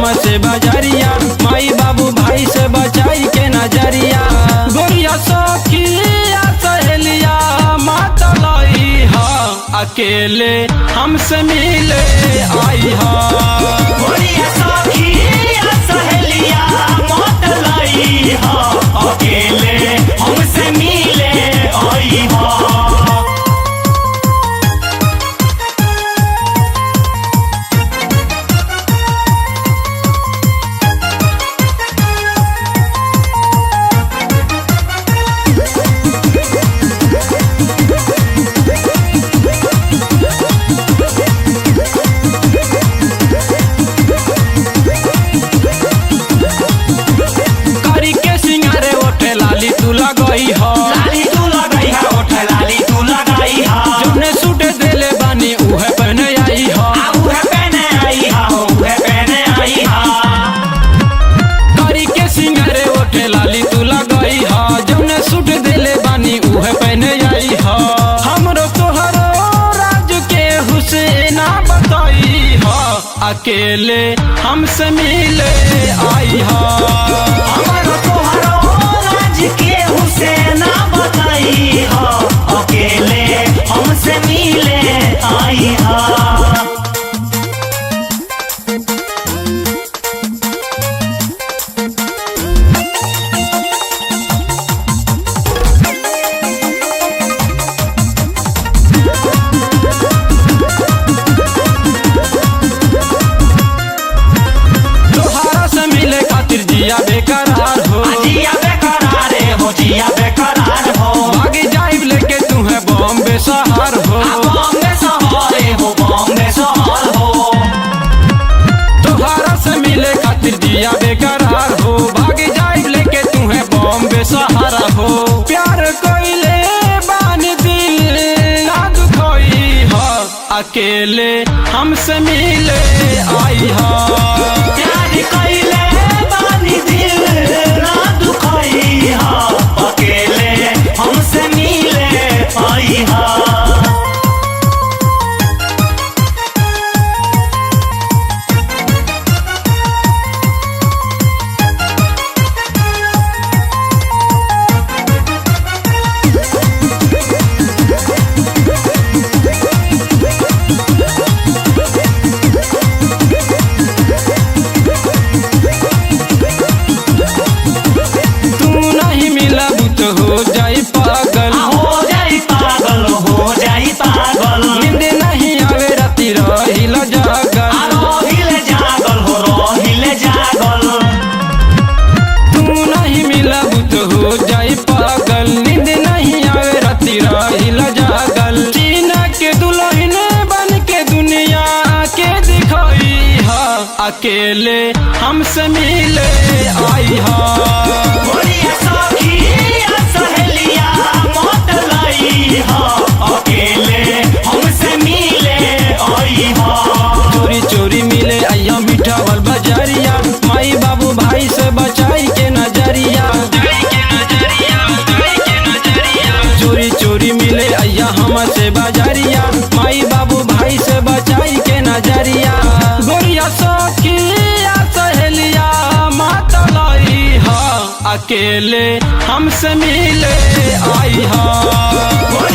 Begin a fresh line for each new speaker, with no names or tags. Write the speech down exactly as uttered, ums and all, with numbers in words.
हमसे बजरिया, माई बाबू भाई से बचाई के नजरिया। गोरिया सखिया सहेलिया माता लाई हा, अकेले हमसे मिले आई हा।
गोरिया सखिया सहेलिया माता लाई हा, अकेले हमसे मिले आई हा।
लगाई हा
लाली तू लगाई हा, ओठ लाली तू लगाई हा।
जौने सूट देले बानी उहे पहने आई हा,
उहे पहने आई हा, उहे पहने आई हा।
करी के सिंगारे ओठ लाली तू लगाई हा, जौने सूट देले बानी उहे पहने आई हा। हमरो तोहरो राज के हुसैना बताई हा, अकेले हमसे मिले आई हा।
हमरो तोहरो राज के हुसैना बताई हा, अकेले हमसे मिले आई हा। जिया बेकरार हो, जिया बेकरार हो, जिया बेकरार हो।
भागी जाइब लेके तू है बॉम्बे शहर हो,
बॉम्बे शहर हो, बॉम्बे शहर हो।
तोहरा से मिले खातिर जिया बेकरार हो, भागी जाइब लेके तू है बॉम्बे शहर हो। प्यार कोइले बानी दिल ना दुखोई हा, अकेले हमसे मिले आई हा।
प्यार कोइले दिल ना दुखाई हा, अकेले हमसे मिले आई हा।
हो जाई पागल,
हो जाई पागल, हो जाई पागल।
नींद नहीं आवे राती रहिल जागल,
रहिल जागल हो, रहिल जागल।
तू नहीं मिलब तो हो जाई पागल, नींद नहीं आवे राती रहिल जागल। चीना के दुल्हन बन के दुनिया के दिखाई हा, अकेले हमसे मिले आई हा।
गोरिया सखिया सहेलिया माता लाई हा, अकेले हमसे मिले आई हा।
चोरी चोरी मिले अया मीठा वाल बजरिया, माई बाबू भाई से बचाई के नजरिया। चोरी चोरी मिले अया हमसे बजरिया, माई बाबू भाई से बचाई के नजरिया। गोरिया सखिया सहेलिया माता लाई हा, अकेले हमसे मिले आई हा।